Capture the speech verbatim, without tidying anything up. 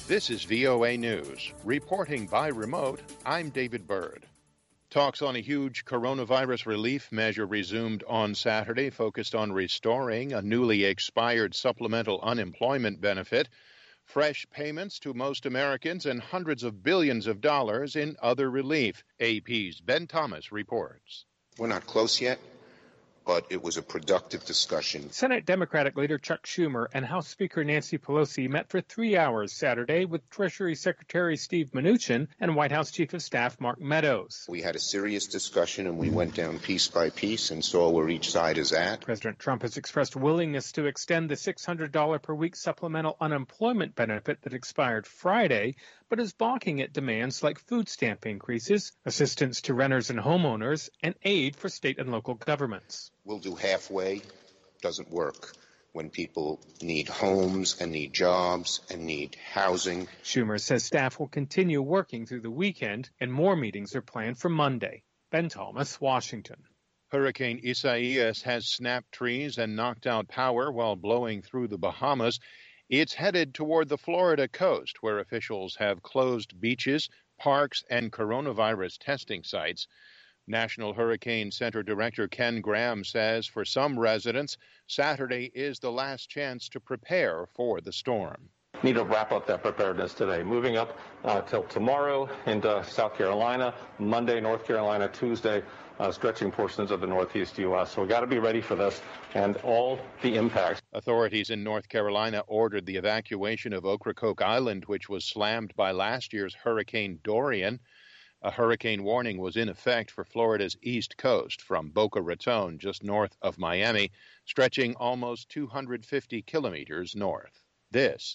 This is V O A News. Reporting by remote, I'm David Byrd. Talks on a huge coronavirus relief measure resumed on Saturday, focused on restoring a newly expired supplemental unemployment benefit, fresh payments to most Americans, and hundreds of billions of dollars in other relief. A P's Ben Thomas reports. We're not close yet, but it was a productive discussion. Senate Democratic leader Chuck Schumer and House Speaker Nancy Pelosi met for three hours Saturday with Treasury Secretary Steve Mnuchin and White House Chief of Staff Mark Meadows. We had a serious discussion, and we went down piece by piece and saw where each side is at. President Trump has expressed willingness to extend the six hundred dollars per week supplemental unemployment benefit that expired Friday, but is balking at demands like food stamp increases, assistance to renters and homeowners, and aid for state and local governments. We'll do halfway. Doesn't work when people need homes and need jobs and need housing. Schumer says staff will continue working through the weekend, and more meetings are planned for Monday. Ben Thomas, Washington. Hurricane Isaias has snapped trees and knocked out power while blowing through the Bahamas. It's headed toward the Florida coast, where officials have closed beaches, parks, and coronavirus testing sites. National Hurricane Center Director Ken Graham says for some residents, Saturday is the last chance to prepare for the storm. Need to wrap up that preparedness today. Moving up uh, till tomorrow into South Carolina, Monday, North Carolina, Tuesday, uh, stretching portions of the Northeast U S So we've got to be ready for this and all the impacts. Authorities in North Carolina ordered the evacuation of Ocracoke Island, which was slammed by last year's Hurricane Dorian. A hurricane warning was in effect for Florida's east coast from Boca Raton, just north of Miami, stretching almost two hundred fifty kilometers north. This